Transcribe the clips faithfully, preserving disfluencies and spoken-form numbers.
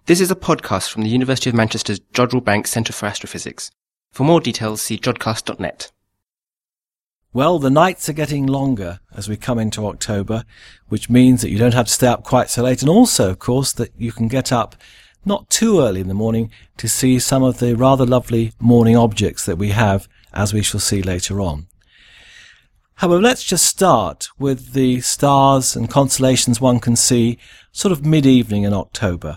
This is a podcast from the University of Manchester's Jodrell Bank Centre for Astrophysics. For more details, see jodcast dot net. Well, the nights are getting longer as we come into October, which means that you don't have to stay up quite so late, and also, of course, that you can get up not too early in the morning to see some of the rather lovely morning objects that we have, as we shall see later on. However, let's just start with the stars and constellations one can see sort of mid-evening in October.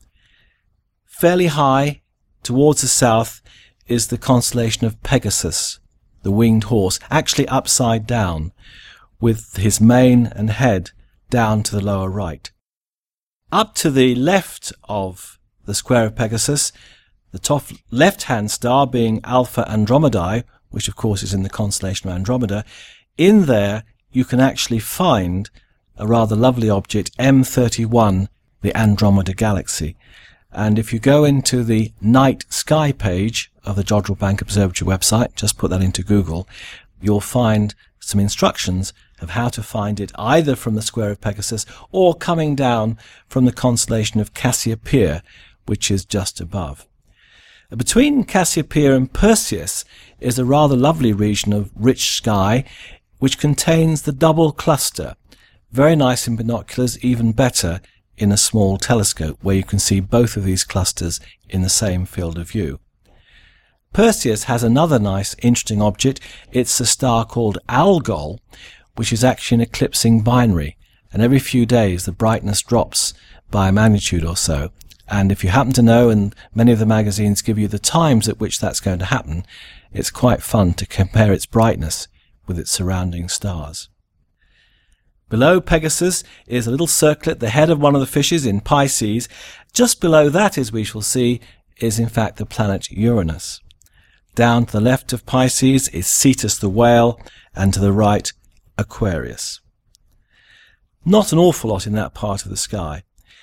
Fairly high towards the south is the constellation of Pegasus, the winged horse, actually upside down, with his mane and head down to the lower right. Up to the left of the square of Pegasus, the top left-hand star being Alpha Andromedae, which of course is in the constellation of Andromeda, in there you can actually find a rather lovely object, M thirty-one, the Andromeda Galaxy. And if you go into the night sky page of the Jodrell Bank Observatory website, just put that into Google, you'll find some instructions of how to find it either from the square of Pegasus or coming down from the constellation of Cassiopeia, which is just above. Between Cassiopeia and Perseus is a rather lovely region of rich sky which contains the double cluster. Very nice in binoculars, even better in a small telescope where you can see both of these clusters in the same field of view. Perseus has another nice interesting object. It's a star called Algol, which is actually an eclipsing binary, and every few days the brightness drops by a magnitude or so. And if you happen to know, and many of the magazines give you the times at which that's going to happen, it's quite fun to compare its brightness with its surrounding stars. Below Pegasus is a little circlet, the head of one of the fishes in Pisces. Just below that, as we shall see, is in fact the planet Uranus. Down to the left of Pisces is Cetus the whale, and to the right, Aquarius. Not an awful lot in that part of the sky.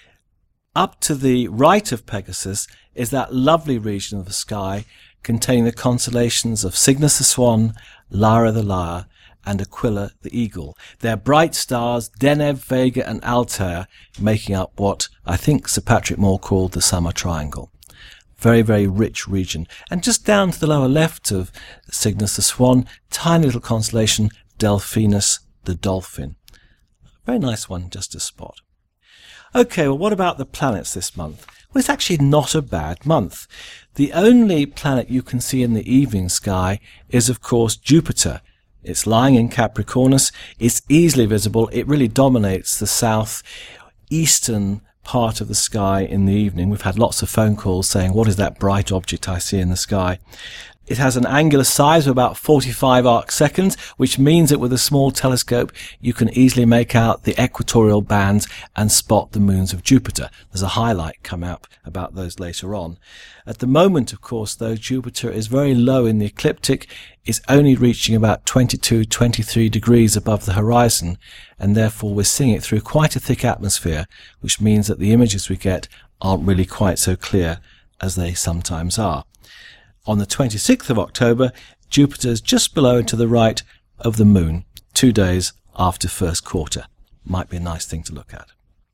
Up to the right of Pegasus is that lovely region of the sky containing the constellations of Cygnus the Swan, Lyra the Lyre, and Aquila the Eagle. They're bright stars, Deneb, Vega and Altair, making up what I think Sir Patrick Moore called the Summer Triangle. Very, very rich region. And just down to the lower left of Cygnus the Swan, tiny little constellation Delphinus the Dolphin. Very nice one just to spot. Okay, well, what about the planets this month? Well, it's actually not a bad month. The only planet you can see in the evening sky is, of course, Jupiter. It's lying in Capricornus. It's easily visible. It really dominates the south eastern part of the sky in the evening. We've had lots of phone calls saying, what is that bright object I see in the sky? It has an angular size of about forty-five arc seconds, which means that with a small telescope you can easily make out the equatorial bands and spot the moons of Jupiter. There's a highlight come up about those later on. At the moment, of course, though, Jupiter is very low in the ecliptic. It's only reaching about twenty-two, twenty-three degrees above the horizon, and therefore we're seeing it through quite a thick atmosphere, which means that the images we get aren't really quite so clear as they sometimes are. On the twenty-sixth of October, Jupiter is just below and to the right of the Moon, two days after first quarter. Might be a nice thing to look at.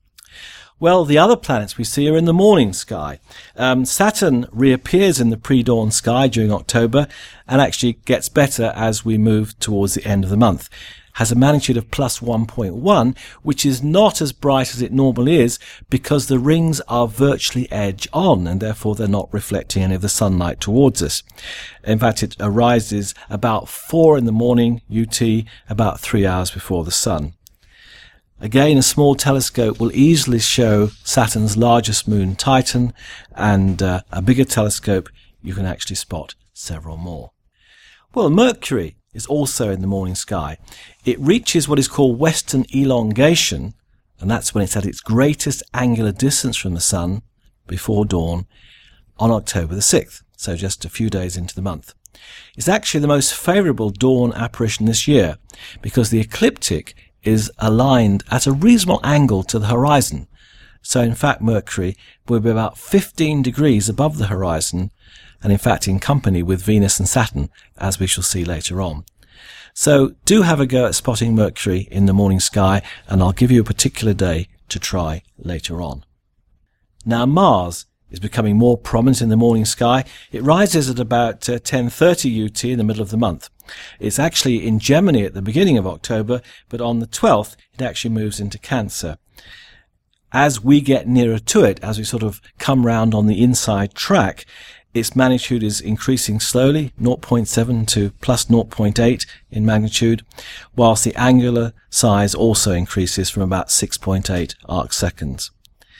Well, the other planets we see are in the morning sky. Um, Saturn reappears in the pre-dawn sky during October and actually gets better as we move towards the end of the month. Has a magnitude of plus one point one, which is not as bright as it normally is because the rings are virtually edge on and therefore they're not reflecting any of the sunlight towards us. In fact, it arises about four in the morning U T, about three hours before the sun. Again, a small telescope will easily show Saturn's largest moon, Titan, and uh, a bigger telescope you can actually spot several more. Well, Mercury is also in the morning sky. It reaches what is called western elongation, and that's when it's at its greatest angular distance from the sun, before dawn, on October the sixth, so just a few days into the month. It's actually the most favourable dawn apparition this year, because the ecliptic is aligned at a reasonable angle to the horizon. So in fact Mercury will be about fifteen degrees above the horizon, and in fact in company with Venus and Saturn, as we shall see later on. So do have a go at spotting Mercury in the morning sky, and I'll give you a particular day to try later on. Now Mars is becoming more prominent in the morning sky. It rises at about uh, ten thirty U T in the middle of the month. It's actually in Gemini at the beginning of October, but on the twelfth it actually moves into Cancer. As we get nearer to it, as we sort of come round on the inside track, its magnitude is increasing slowly, zero point seven to plus zero point eight in magnitude, whilst the angular size also increases from about six point eight arc seconds.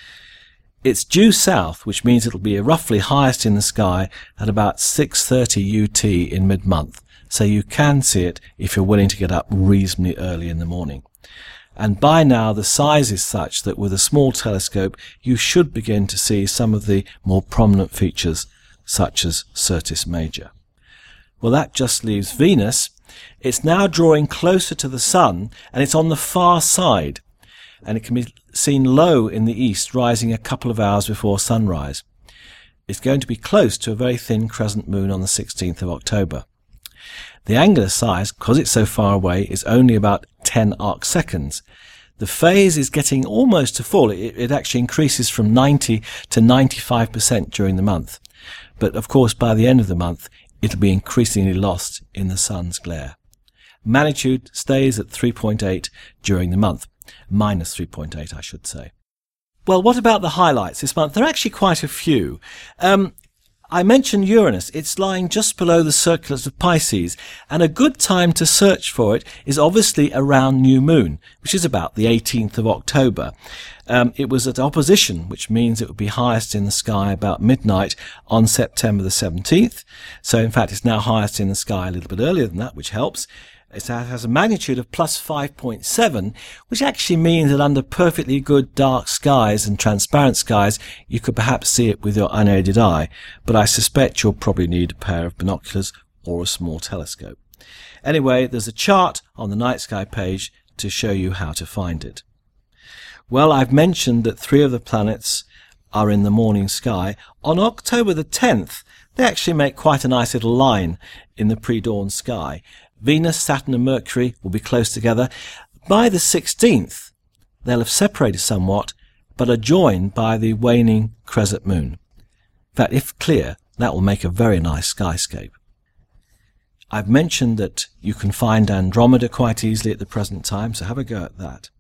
It's due south, which means it'll be roughly highest in the sky at about six thirty U T in mid-month, so you can see it if you're willing to get up reasonably early in the morning. And by now the size is such that with a small telescope you should begin to see some of the more prominent features, such as Syrtis Major. Well, that just leaves Venus. It's now drawing closer to the Sun, and it's on the far side, and it can be seen low in the east, rising a couple of hours before sunrise. It's going to be close to a very thin crescent moon on the sixteenth of October. The angular size, because it's so far away, is only about ten arc seconds. The phase is getting almost to full. It, it actually increases from ninety to ninety-five percent during the month. But of course, by the end of the month, it'll be increasingly lost in the sun's glare. Magnitude stays at three point eight during the month. Minus three point eight, I should say. Well, what about the highlights this month? There are actually quite a few. Um, I mentioned Uranus. It's lying just below the circulars of Pisces, and a good time to search for it is obviously around new moon, which is about the eighteenth of October. Um, it was at opposition, which means it would be highest in the sky about midnight on September the seventeenth. So in fact, it's now highest in the sky a little bit earlier than that, which helps. It has a magnitude of plus five point seven, which actually means that under perfectly good dark skies and transparent skies, you could perhaps see it with your unaided eye, but I suspect you'll probably need a pair of binoculars or a small telescope. Anyway, there's a chart on the night sky page to show you how to find it. Well, I've mentioned that three of the planets are in the morning sky. On October the tenth, they actually make quite a nice little line in the pre-dawn sky. Venus, Saturn and Mercury will be close together. By the sixteenth, they'll have separated somewhat, but are joined by the waning crescent moon. In fact, if clear, that will make a very nice skyscape. I've mentioned that you can find Andromeda quite easily at the present time, so have a go at that.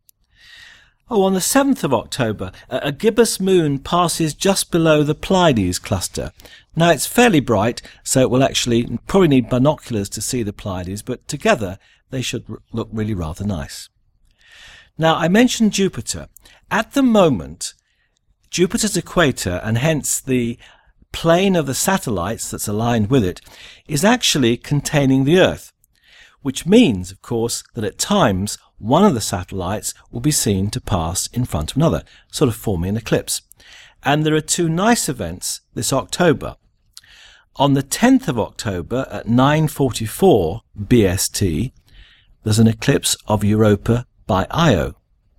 Oh, on the seventh of October, a gibbous moon passes just below the Pleiades cluster. Now, it's fairly bright, so it will actually probably need binoculars to see the Pleiades, but together they should look really rather nice. Now, I mentioned Jupiter. At the moment, Jupiter's equator, and hence the plane of the satellites that's aligned with it, is actually containing the Earth, which means, of course, that at times one of the satellites will be seen to pass in front of another, sort of forming an eclipse. And there are two nice events this October. On the tenth of October at nine forty-four B S T, there's an eclipse of Europa by Io.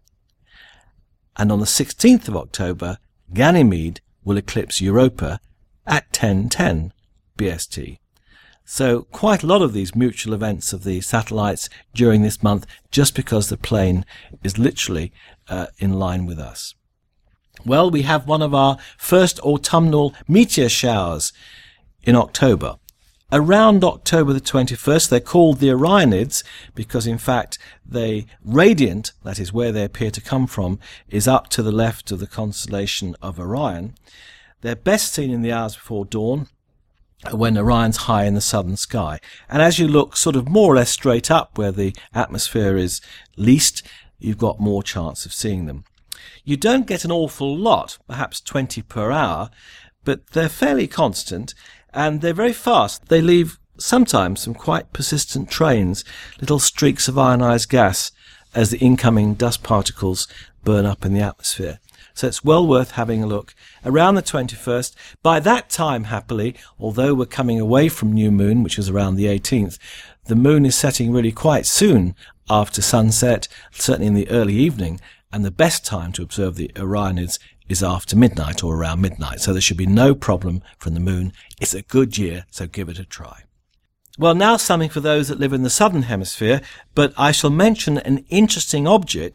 And on the sixteenth of October, Ganymede will eclipse Europa at ten ten B S T. So quite a lot of these mutual events of the satellites during this month, just because the plane is literally uh, in line with us. Well, we have one of our first autumnal meteor showers in October. Around October the twenty-first, they're called the Orionids because, in fact, they radiant, that is where they appear to come from, is up to the left of the constellation of Orion. They're best seen in the hours before dawn, when Orion's high in the southern sky. And as you look sort of more or less straight up where the atmosphere is least, you've got more chance of seeing them. You don't get an awful lot, perhaps twenty per hour, but they're fairly constant and they're very fast. They leave sometimes some quite persistent trains, little streaks of ionized gas as the incoming dust particles burn up in the atmosphere. So it's well worth having a look. Around the twenty-first, by that time, happily, although we're coming away from new moon, which is around the eighteenth, the moon is setting really quite soon after sunset, certainly in the early evening, and the best time to observe the Orionids is after midnight or around midnight, so there should be no problem from the moon. It's a good year, so give it a try. Well, now something for those that live in the southern hemisphere, but I shall mention an interesting object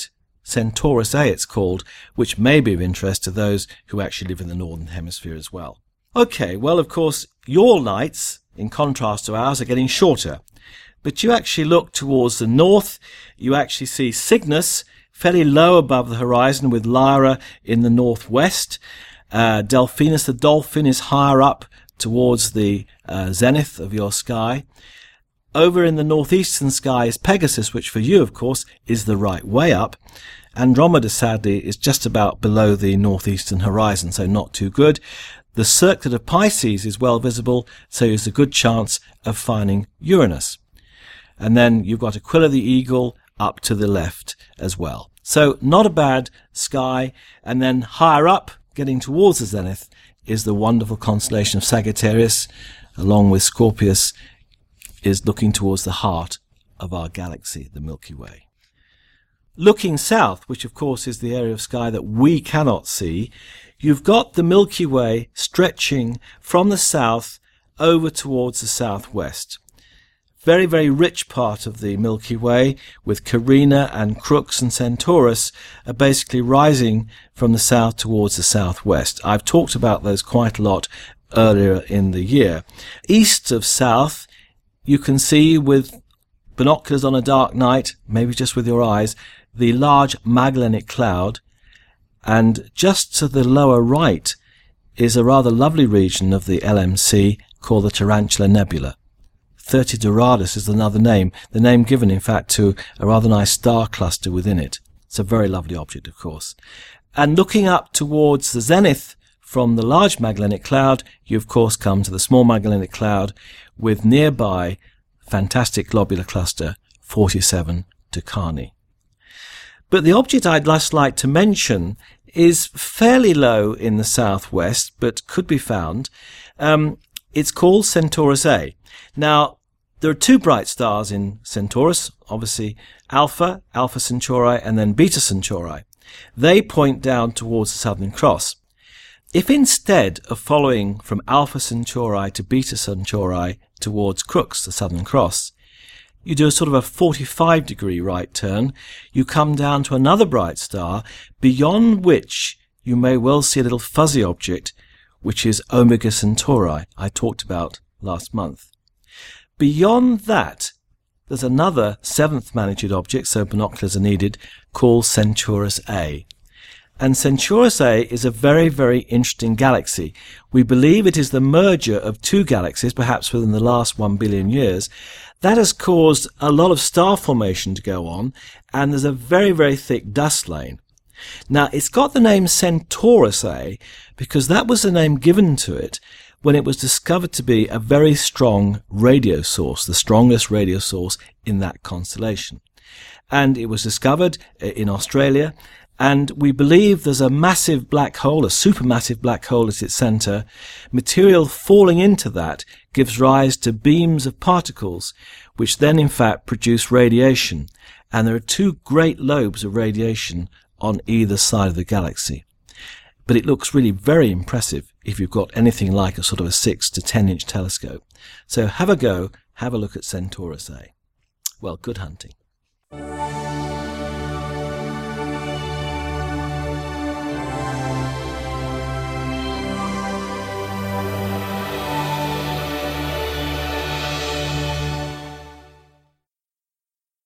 Centaurus A it's called, which may be of interest to those who actually live in the Northern Hemisphere as well. Okay, well, of course, your nights, in contrast to ours, are getting shorter. But you actually look towards the north, you actually see Cygnus fairly low above the horizon with Lyra in the northwest. Uh, Delphinus the dolphin is higher up towards the uh, zenith of your sky. Over in the northeastern sky is Pegasus, which for you, of course, is the right way up. Andromeda, sadly, is just about below the northeastern horizon, so not too good. The circlet of Pisces is well visible, so there's a good chance of finding Uranus. And then you've got Aquila the Eagle up to the left as well. So not a bad sky. And then higher up, getting towards the zenith, is the wonderful constellation of Sagittarius, along with Scorpius, is looking towards the heart of our galaxy, the Milky Way. Looking south, which of course is the area of sky that we cannot see, you've got the Milky Way stretching from the south over towards the southwest. Very, very rich part of the Milky Way, with Carina and Crux and Centaurus are basically rising from the south towards the southwest. I've talked about those quite a lot earlier in the year. East of south, you can see with binoculars on a dark night, maybe just with your eyes, the large Magellanic Cloud. And just to the lower right is a rather lovely region of the L M C called the Tarantula Nebula. thirty Doradus is another name, the name given, in fact, to a rather nice star cluster within it. It's a very lovely object, of course. And looking up towards the zenith from the large Magellanic Cloud, you, of course, come to the small Magellanic Cloud with nearby fantastic globular cluster forty-seven Tucani. But the object I'd just like to mention is fairly low in the southwest, but could be found. Um, it's called Centaurus A. Now, there are two bright stars in Centaurus, obviously Alpha, Alpha Centauri, and then Beta Centauri. They point down towards the Southern Cross. If instead of following from Alpha Centauri to Beta Centauri towards Crux, the Southern Cross, you do a sort of a forty-five degree right turn, you come down to another bright star, beyond which you may well see a little fuzzy object, which is Omega Centauri, I talked about last month. Beyond that, there's another seventh magnitude object, so binoculars are needed, called Centaurus A. And Centaurus A is a very, very interesting galaxy. We believe it is the merger of two galaxies, perhaps within the last one billion years. That has caused a lot of star formation to go on, and there's a very, very thick dust lane. Now, it's got the name Centaurus A because that was the name given to it when it was discovered to be a very strong radio source, the strongest radio source in that constellation. And it was discovered in Australia, and we believe there's a massive black hole, a supermassive black hole at its center. Material falling into that gives rise to beams of particles, which then in fact produce radiation. And there are two great lobes of radiation on either side of the galaxy. But it looks really very impressive if you've got anything like a sort of a six to ten inch telescope. So have a go, have a look at Centaurus A. Well, good hunting.